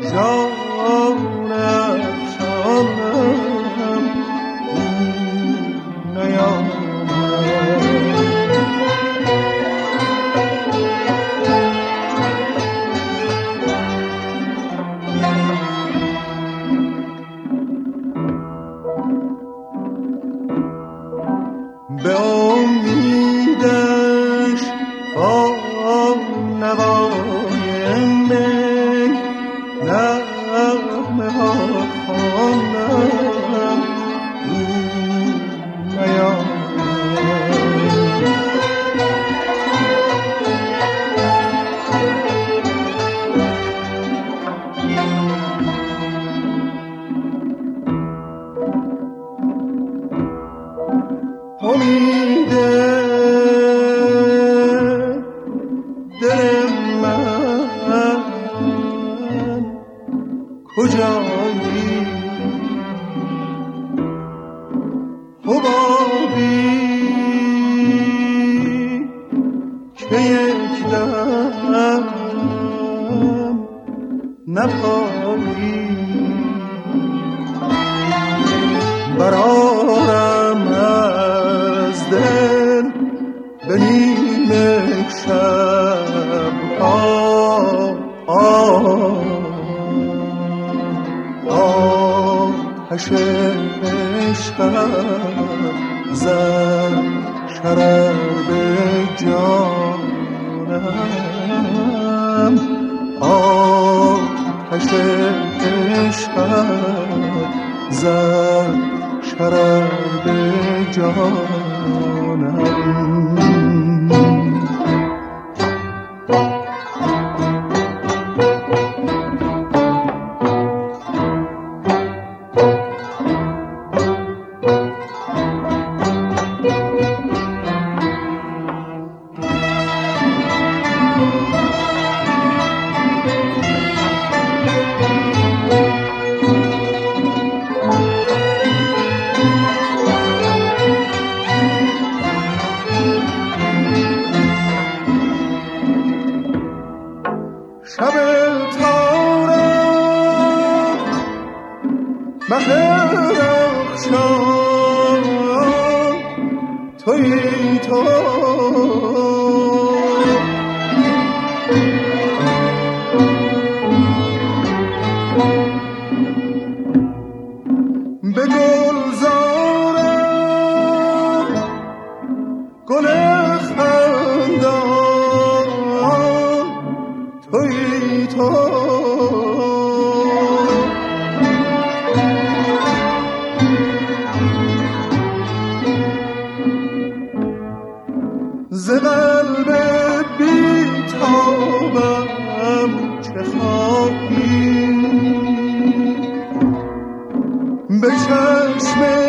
جان افشانم نیامد. به امیدش با نوای می نغمه ها خواندم او نیامد. امید دل من کجایی؟ حبابی که یک دم نپایی. برارم از دل به نیمه شب آتش عشقم زد شرر به جانم. آتش عشقم زد شرر به جانم. شب تارم مه رخشان تویی تو. به گلزارم گل خندان تویی تو. ز قلب بی‌تابم چه خواهی؟ به چشم